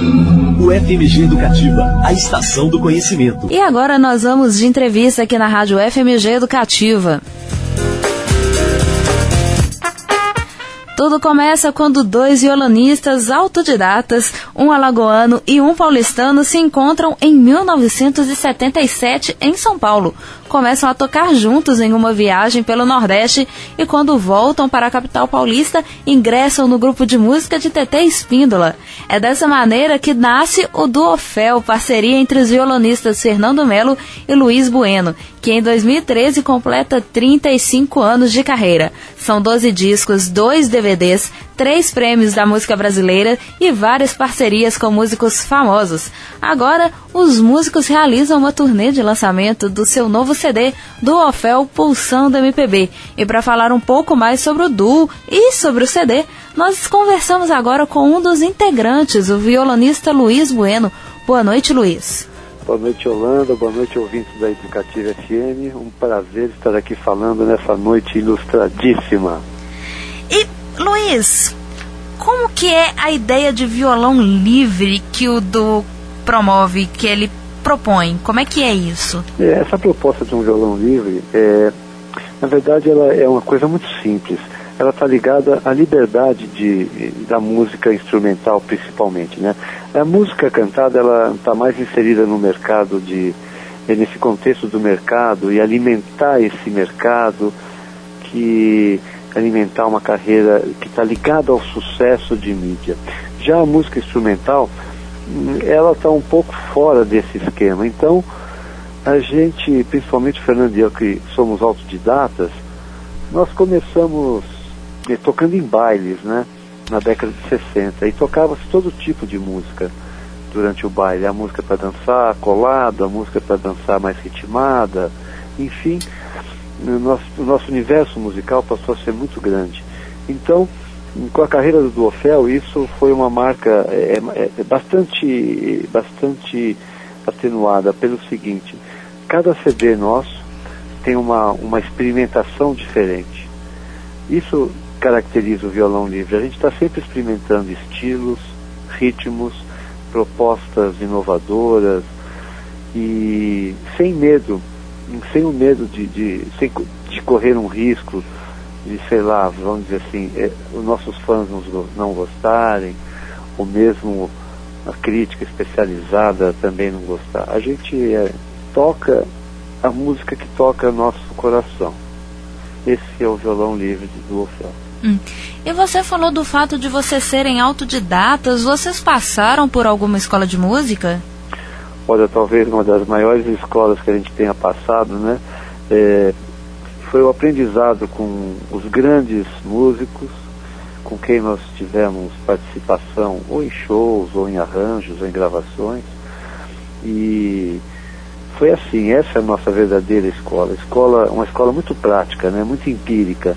O FMG Educativa, a estação do conhecimento. E agora nós vamos de entrevista aqui na Rádio FMG Educativa. Tudo começa quando dois violonistas autodidatas, um alagoano e um paulistano, se encontram em 1977 em São Paulo. Começam a tocar juntos em uma viagem pelo Nordeste e, quando voltam para a capital paulista, ingressam no grupo de música de Tetê Espíndola. É dessa maneira que nasce o Duofel, parceria entre os violonistas Fernando Melo e Luiz Bueno, que em 2013 completa 35 anos de carreira. São 12 discos, 2 DVDs, 3 prêmios da música brasileira e várias parcerias com músicos famosos. Agora, os músicos realizam uma turnê de lançamento do seu novo CD, Duofel Pulsando MPB. E para falar um pouco mais sobre o duo e sobre o CD, nós conversamos agora com um dos integrantes, o violonista Luiz Bueno. Boa noite, Luiz. Boa noite, Yolanda. Boa noite, ouvintes da Educativa FM. Um prazer estar aqui falando nessa noite ilustradíssima. E, Luiz, como que é a ideia de violão livre que o duo promove, que ele propõe? Como é que é isso? Essa proposta de um violão livre, na verdade, ela é uma coisa muito simples. Ela está ligada à liberdade da música instrumental, principalmente, né? A música cantada, ela está mais inserida no mercado, nesse contexto do mercado, e alimentar esse mercado, alimentar uma carreira que está ligada ao sucesso de mídia. Já a música instrumental, ela está um pouco fora desse esquema. Então, a gente, principalmente o Fernando e eu, que somos autodidatas, nós começamos tocando em bailes, né, na década de 60, e tocava-se todo tipo de música durante o baile, a música para dançar colado, a música para dançar mais ritmada, enfim, o nosso universo musical passou a ser muito grande. Então, com a carreira do Duofel, isso foi uma marca bastante atenuada pelo seguinte: cada CD nosso tem uma experimentação diferente. Isso caracteriza o violão livre. A gente está sempre experimentando estilos, ritmos, propostas inovadoras e sem o medo de correr um risco de, sei lá, vamos dizer assim, os nossos fãs não gostarem, ou mesmo a crítica especializada também não gostar. A gente toca a música que toca nosso coração. Esse é o violão livre de Duofel. E você falou do fato de vocês serem autodidatas. Vocês passaram por alguma escola de música? Olha, talvez uma das maiores escolas que a gente tenha passado, né, foi o aprendizado com os grandes músicos com quem nós tivemos participação ou em shows, ou em arranjos, ou em gravações. E foi assim, essa é a nossa verdadeira escola. Uma escola muito prática, né, muito empírica,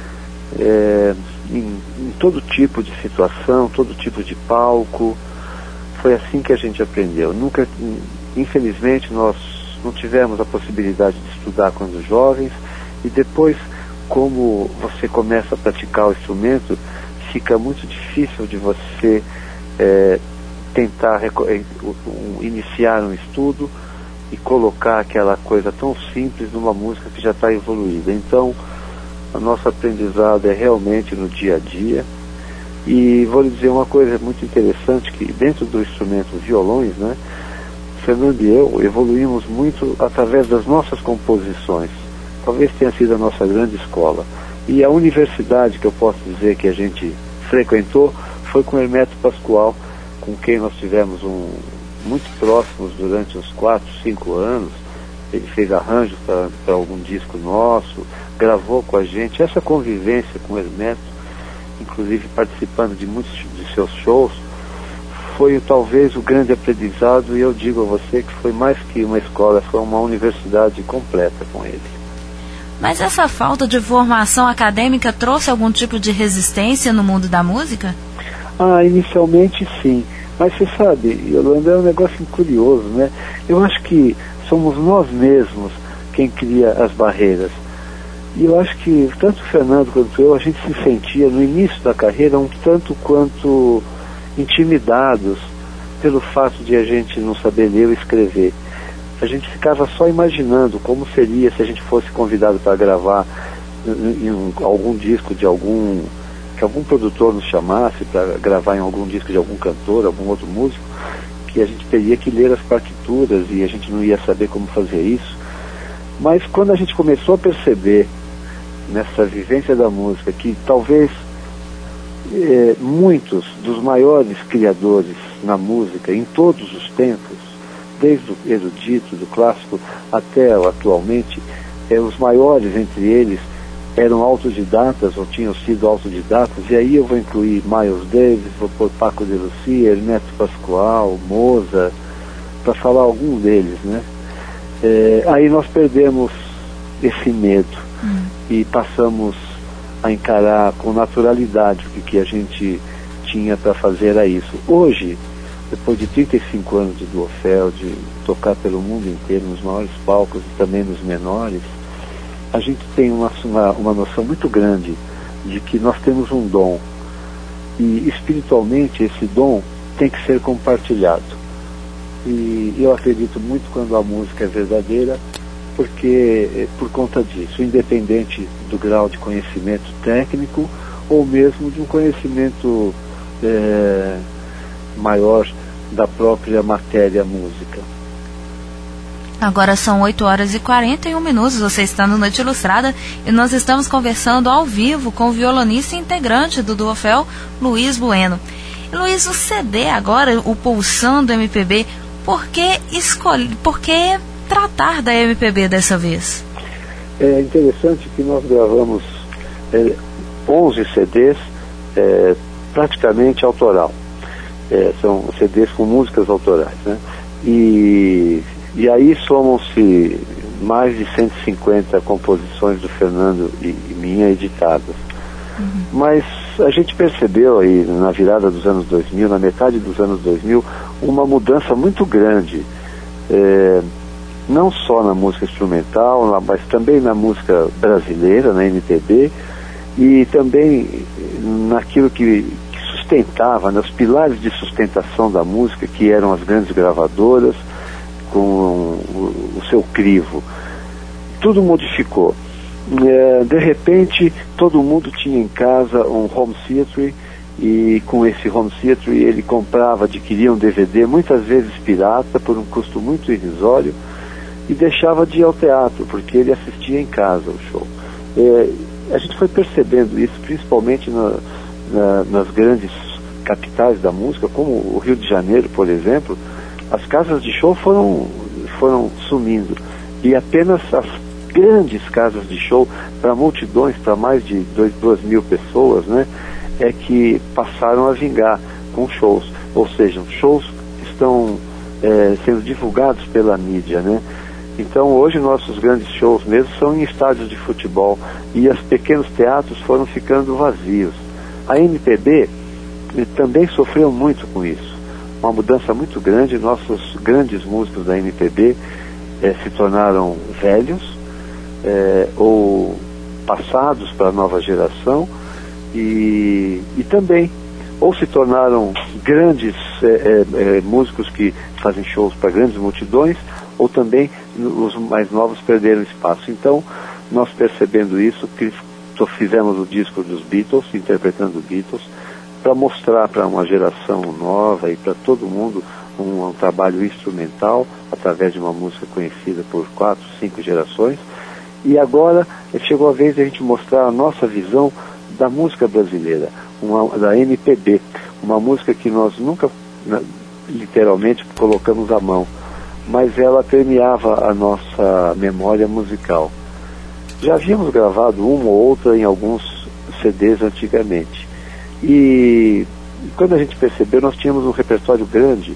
em todo tipo de situação, todo tipo de palco. Foi assim que a gente aprendeu. Infelizmente, nós não tivemos a possibilidade de estudar quando jovens, e depois, como você começa a praticar o instrumento, fica muito difícil de você tentar iniciar um estudo e colocar aquela coisa tão simples numa música que já está evoluída. Então, o nosso aprendizado é realmente no dia a dia. E vou lhe dizer uma coisa muito interessante, que dentro do instrumento violões, né, Fernando e eu evoluímos muito através das nossas composições. Talvez tenha sido a nossa grande escola. E a universidade que eu posso dizer que a gente frequentou foi com Hermeto Pascoal, com quem nós tivemos muito próximos durante uns 4, 5 anos. Ele fez arranjos para algum disco nosso, gravou com a gente. Essa convivência com o Hermeto, inclusive participando de muitos de seus shows, foi talvez o grande aprendizado, e eu digo a você que foi mais que uma escola, foi uma universidade completa com ele. Mas essa falta de formação acadêmica trouxe algum tipo de resistência no mundo da música? Inicialmente sim, mas você sabe, Yolanda, é um negócio curioso, né? Eu acho que somos nós mesmos quem cria as barreiras. E eu acho que tanto o Fernando quanto eu, a gente se sentia no início da carreira um tanto quanto intimidados pelo fato de a gente não saber ler ou escrever. A gente ficava só imaginando como seria se a gente fosse convidado para gravar algum disco de que algum produtor nos chamasse para gravar em algum disco de algum cantor, algum outro músico, que a gente teria que ler as partituras e a gente não ia saber como fazer isso. Mas quando a gente começou a perceber nessa vivência da música que talvez muitos dos maiores criadores na música em todos os tempos, desde o erudito, do clássico até o atualmente, os maiores entre eles eram autodidatas ou tinham sido autodidatas, e aí eu vou incluir Miles Davis, vou pôr Paco de Lucía, Ernesto Pascoal, Mozart, para falar algum deles, né? Aí nós perdemos esse medo e passamos a encarar com naturalidade o que a gente tinha para fazer era isso. Hoje, depois de 35 anos de Duofel, de tocar pelo mundo inteiro, nos maiores palcos e também nos menores, a gente tem uma noção muito grande de que nós temos um dom. E espiritualmente esse dom tem que ser compartilhado. E eu acredito muito quando a música é verdadeira, porque por conta disso, independente do grau de conhecimento técnico ou mesmo de um conhecimento maior da própria matéria música. Agora são 8h41, você está no Noite Ilustrada e nós estamos conversando ao vivo com o violonista e integrante do Duofel, Luiz Bueno. E Luiz, o CD agora, o Pulsando MPB, por que tratar da MPB dessa vez? É interessante que nós gravamos 11 CDs praticamente autoral. São CDs com músicas autorais, né? E aí somam-se mais de 150 composições do Fernando e minha editadas. Mas a gente percebeu aí na virada dos anos 2000, na metade dos anos 2000, uma mudança muito grande, não só na música instrumental, mas também na música brasileira, na MPB, e também naquilo que sustentava, nos pilares de sustentação da música, que eram as grandes gravadoras, com o seu crivo. Tudo modificou. De repente, todo mundo tinha em casa um home theater, e com esse home theater ele comprava, adquiria um DVD, muitas vezes pirata, por um custo muito irrisório, e deixava de ir ao teatro, porque ele assistia em casa o show. A gente foi percebendo isso, principalmente nas grandes capitais da música, como o Rio de Janeiro, por exemplo. As casas de show foram sumindo, e apenas as grandes casas de show para multidões, para mais de 2.000 pessoas, né, é que passaram a vingar com shows, ou seja, shows que estão sendo divulgados pela mídia, né? Então hoje nossos grandes shows mesmo são em estádios de futebol, e os pequenos teatros foram ficando vazios. A MPB também sofreu muito com isso, uma mudança muito grande. Nossos grandes músicos da MPB se tornaram velhos, ou passados para a nova geração, e também ou se tornaram grandes músicos que fazem shows para grandes multidões, ou também os mais novos perderam espaço. Então, nós percebendo isso, que fizemos o disco dos Beatles, interpretando os Beatles, para mostrar para uma geração nova e para todo mundo um trabalho instrumental através de uma música conhecida por 4, 5 gerações. E agora chegou a vez de a gente mostrar a nossa visão da música brasileira, da MPB, uma música que nós nunca literalmente colocamos à mão, mas ela permeava a nossa memória musical. Já havíamos gravado uma ou outra em alguns CDs antigamente, e quando a gente percebeu, nós tínhamos um repertório grande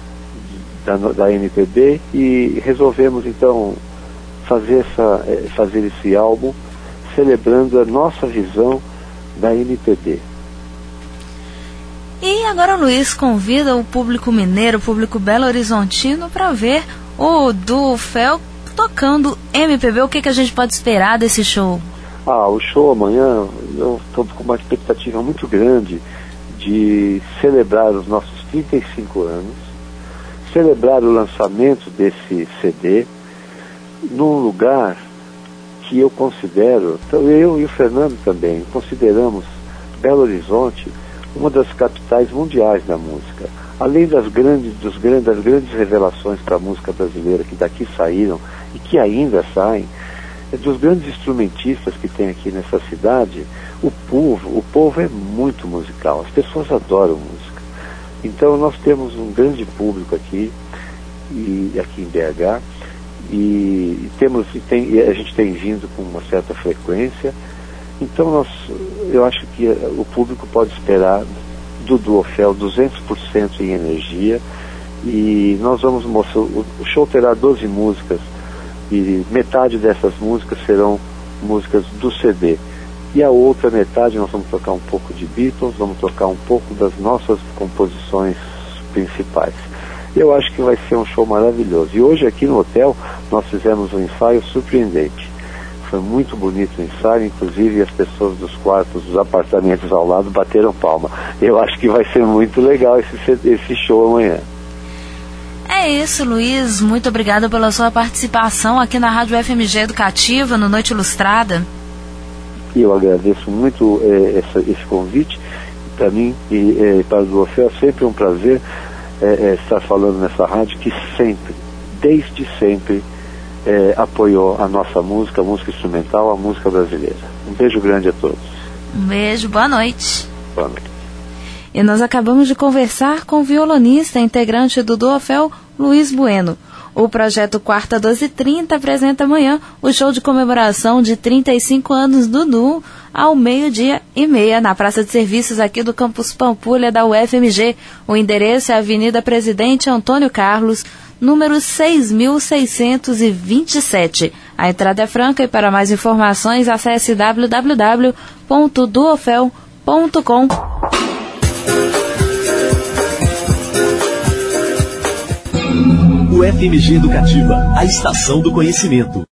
da MPB, e resolvemos então fazer esse álbum celebrando a nossa visão da MPB. E agora o Luiz convida o público mineiro, o público belo-horizontino, para ver o Duofel tocando MPB. O que a gente pode esperar desse show? O show amanhã, eu estou com uma expectativa muito grande de celebrar os nossos 35 anos, celebrar o lançamento desse CD num lugar que eu considero, então eu e o Fernando também, consideramos Belo Horizonte uma das capitais mundiais da música. Além das grandes revelações para a música brasileira que daqui saíram e que ainda saem, dos grandes instrumentistas que tem aqui nessa cidade, o povo é muito musical, as pessoas adoram música. Então nós temos um grande público aqui em BH, e a gente tem vindo com uma certa frequência. Então eu acho que o público pode esperar do Duofel 200% em energia, e nós vamos mostrar, o show terá 12 músicas, e metade dessas músicas serão músicas do CD, e a outra metade nós vamos tocar um pouco de Beatles, vamos tocar um pouco das nossas composições principais. Eu acho que vai ser um show maravilhoso. E hoje aqui no hotel nós fizemos um ensaio surpreendente. Foi muito bonito o ensaio, inclusive as pessoas dos quartos, dos apartamentos ao lado bateram palma. Eu acho que vai ser muito legal esse show amanhã. É isso, Luiz. Muito obrigada pela sua participação aqui na Rádio FMG Educativa, no Noite Ilustrada. Eu agradeço muito esse convite. Para mim e para o Duofel é sempre um prazer estar falando nessa rádio que sempre, desde sempre, apoiou a nossa música, a música instrumental, a música brasileira. Um beijo grande a todos. Um beijo, boa noite. Boa noite. E nós acabamos de conversar com o violonista integrante do Duofel, Luiz Bueno. O projeto Quarta 12h30 apresenta amanhã o show de comemoração de 35 anos do NU ao 12h30 na Praça de Serviços aqui do Campus Pampulha da UFMG. O endereço é Avenida Presidente Antônio Carlos, número 6.627. A entrada é franca e para mais informações acesse www.duofel.com. UFMG Educativa, a estação do conhecimento.